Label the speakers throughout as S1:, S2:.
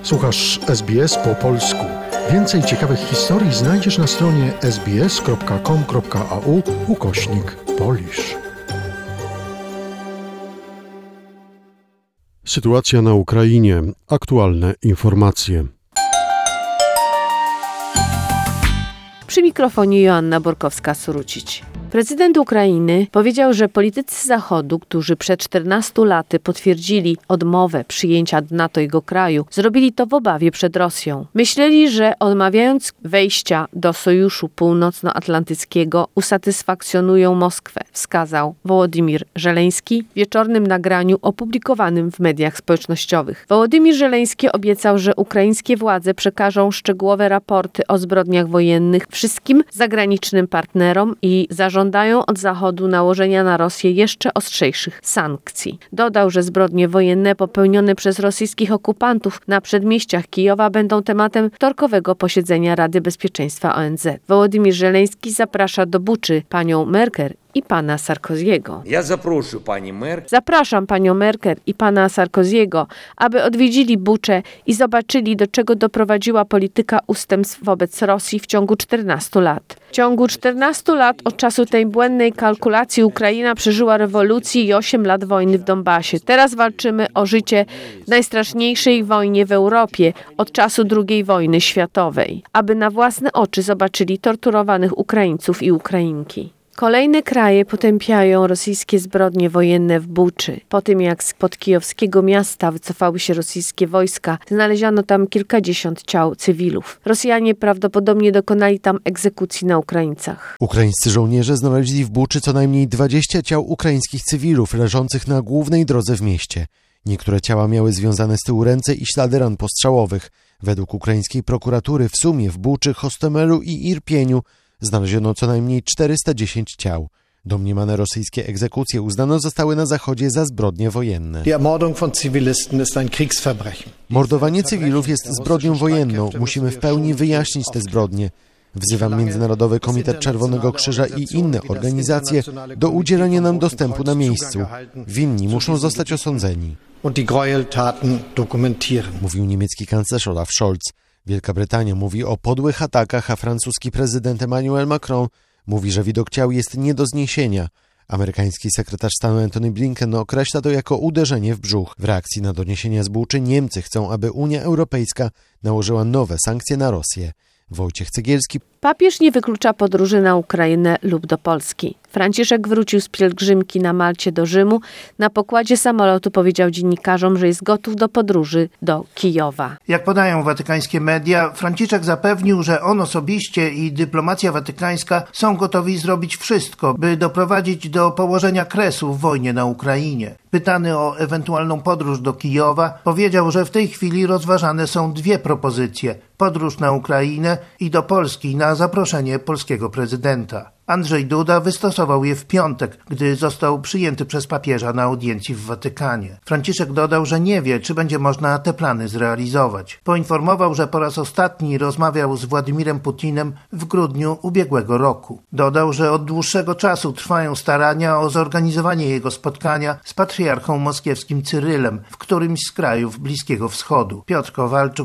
S1: Słuchasz SBS po polsku. Więcej ciekawych historii znajdziesz na stronie sbs.com.au/Polish. Sytuacja na Ukrainie. Aktualne informacje.
S2: Przy mikrofonie Joanna Borkowska-Surucić. Prezydent Ukrainy powiedział, że politycy Zachodu, którzy przed 14 laty potwierdzili odmowę przyjęcia do NATO jego kraju, zrobili to w obawie przed Rosją. Myśleli, że odmawiając wejścia do Sojuszu Północnoatlantyckiego usatysfakcjonują Moskwę, wskazał Wołodymyr Żeleński w wieczornym nagraniu opublikowanym w mediach społecznościowych. Wołodymyr Żeleński obiecał, że ukraińskie władze przekażą szczegółowe raporty o zbrodniach wojennych wszystkim zagranicznym partnerom i żądają od Zachodu nałożenia na Rosję jeszcze ostrzejszych sankcji. Dodał, że zbrodnie wojenne popełnione przez rosyjskich okupantów na przedmieściach Kijowa będą tematem wtorkowego posiedzenia Rady Bezpieczeństwa ONZ. Wołodymyr Żeleński zaprasza do Buczy panią Merkel i pana Sarkoziego. Zapraszam panią Merkel i pana Sarkoziego, aby odwiedzili Buczę i zobaczyli, do czego doprowadziła polityka ustępstw wobec Rosji w ciągu 14 lat. W ciągu 14 lat od czasu tej błędnej kalkulacji Ukraina przeżyła rewolucję i 8 lat wojny w Donbasie. Teraz walczymy o życie w najstraszniejszej wojnie w Europie od czasu II wojny światowej, aby na własne oczy zobaczyli torturowanych Ukraińców i Ukrainki. Kolejne kraje potępiają rosyjskie zbrodnie wojenne w Buczy. Po tym, jak spod kijowskiego miasta wycofały się rosyjskie wojska, znaleziono tam kilkadziesiąt ciał cywilów. Rosjanie prawdopodobnie dokonali tam egzekucji na Ukraińcach.
S3: Ukraińscy żołnierze znaleźli w Buczy co najmniej 20 ciał ukraińskich cywilów leżących na głównej drodze w mieście. Niektóre ciała miały związane z tyłu ręce i ślady ran postrzałowych. Według ukraińskiej prokuratury w sumie w Buczy, Hostomelu i Irpieniu znaleziono co najmniej 410 ciał. Domniemane rosyjskie egzekucje uznane zostały na Zachodzie za zbrodnie wojenne. Mordowanie cywilów jest zbrodnią wojenną. Musimy w pełni wyjaśnić te zbrodnie. Wzywam Międzynarodowy Komitet Czerwonego Krzyża i inne organizacje do udzielenia nam dostępu na miejscu. Winni muszą zostać osądzeni. Mówił niemiecki kanclerz Olaf Scholz. Wielka Brytania mówi o podłych atakach, a francuski prezydent Emmanuel Macron mówi, że widok ciał jest nie do zniesienia. Amerykański sekretarz stanu Antony Blinken określa to jako uderzenie w brzuch. W reakcji na doniesienia z Buczy Niemcy chcą, aby Unia Europejska nałożyła nowe sankcje na Rosję. Wojciech Cegielski.
S2: Papież nie wyklucza podróży na Ukrainę lub do Polski. Franciszek wrócił z pielgrzymki na Malcie do Rzymu. Na pokładzie samolotu powiedział dziennikarzom, że jest gotów do podróży do Kijowa.
S4: Jak podają watykańskie media, Franciszek zapewnił, że on osobiście i dyplomacja watykańska są gotowi zrobić wszystko, by doprowadzić do położenia kresu w wojnie na Ukrainie. Pytany o ewentualną podróż do Kijowa, powiedział, że w tej chwili rozważane są dwie propozycje: podróż na Ukrainę i do Polski na zaproszenie polskiego prezydenta. Andrzej Duda wystosował je w piątek, gdy został przyjęty przez papieża na audiencji w Watykanie. Franciszek dodał, że nie wie, czy będzie można te plany zrealizować. Poinformował, że po raz ostatni rozmawiał z Władimirem Putinem w grudniu ubiegłego roku. Dodał, że od dłuższego czasu trwają starania o zorganizowanie jego spotkania z patriarchą moskiewskim Cyrylem w którymś z krajów Bliskiego Wschodu. Piotr Kowalczuk.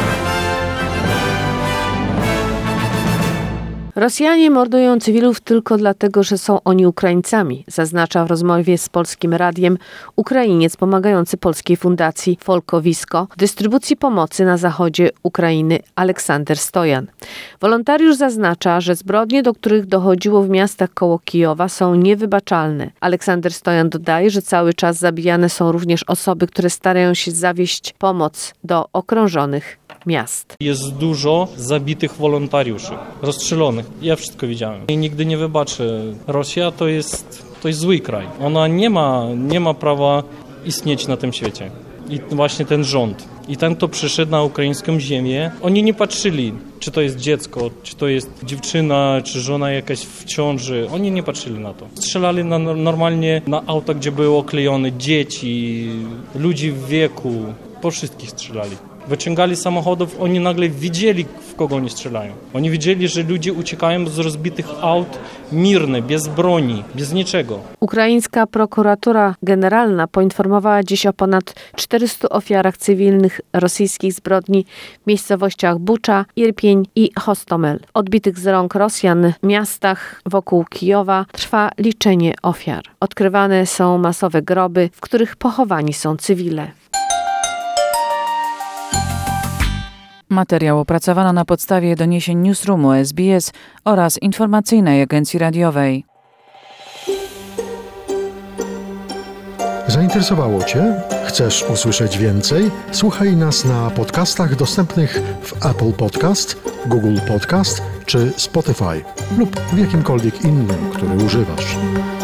S2: Rosjanie mordują cywilów tylko dlatego, że są oni Ukraińcami, zaznacza w rozmowie z Polskim Radiem Ukrainiec pomagający polskiej fundacji Folkowisko w dystrybucji pomocy na zachodzie Ukrainy Aleksander Stojan. Wolontariusz zaznacza, że zbrodnie, do których dochodziło w miastach koło Kijowa, są niewybaczalne. Aleksander Stojan dodaje, że cały czas zabijane są również osoby, które starają się zawieźć pomoc do okrążonych miast.
S5: Jest dużo zabitych wolontariuszy, rozstrzelonych. Ja wszystko widziałem. I nigdy nie wybaczę. Rosja to jest zły kraj. Ona nie ma prawa istnieć na tym świecie. I właśnie ten rząd. I ten, kto przyszedł na ukraińską ziemię, oni nie patrzyli, czy to jest dziecko, czy to jest dziewczyna, czy żona jakaś w ciąży. Oni nie patrzyli na to. Strzelali normalnie na auta, gdzie były oklejone dzieci, ludzi w wieku. Po wszystkich strzelali. wyciągali samochodów, oni nagle widzieli, w kogo oni strzelają. Oni widzieli, że ludzie uciekają z rozbitych aut mirne, bez broni, bez niczego.
S2: Ukraińska prokuratura generalna poinformowała dziś o ponad 400 ofiarach cywilnych rosyjskich zbrodni w miejscowościach Bucza, Irpień i Hostomel. Odbitych z rąk Rosjan w miastach wokół Kijowa trwa liczenie ofiar. Odkrywane są masowe groby, w których pochowani są cywile.
S6: Materiał opracowano na podstawie doniesień Newsroomu SBS oraz informacyjnej agencji radiowej.
S1: Zainteresowało Cię? Chcesz usłyszeć więcej? Słuchaj nas na podcastach dostępnych w Apple Podcast, Google Podcast czy Spotify lub w jakimkolwiek innym, który używasz.